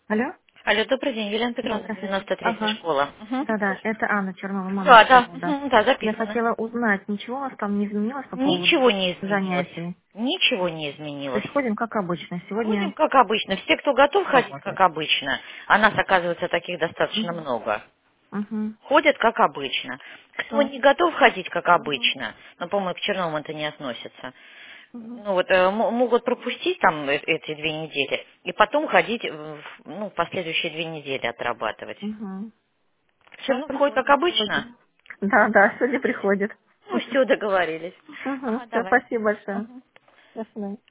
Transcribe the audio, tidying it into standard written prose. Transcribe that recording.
Алло? Алло, добрый день, Елена Да, Петровна, здравствуйте. 93-я Ага. школа. Мгм. Да-да, это Анна Чернова, мама Да, да, звонила, да. да, Я записано. хотела узнать, ничего у вас там не изменилось по поводу Ничего не изменилось. занятий? Ничего не То изменилось. есть ходим как обычно. Ходим Сегодня как обычно. Все, кто готов ходить как работает. обычно, а нас, оказывается, таких достаточно Угу. много, Угу. ходят как обычно. Кто Все. не готов ходить как Угу. обычно, но, по-моему, к Черновым это не относится, Угу. ну вот могут пропустить там эти 2 недели и потом ходить в последующие 2 недели отрабатывать. Угу. Сейчас Чернов ходит как приходит обычно. сегодня. Да, да, сегодня приходит. Ну, все, договорились. Угу. Ага, Все, давай. спасибо большое. До свидания.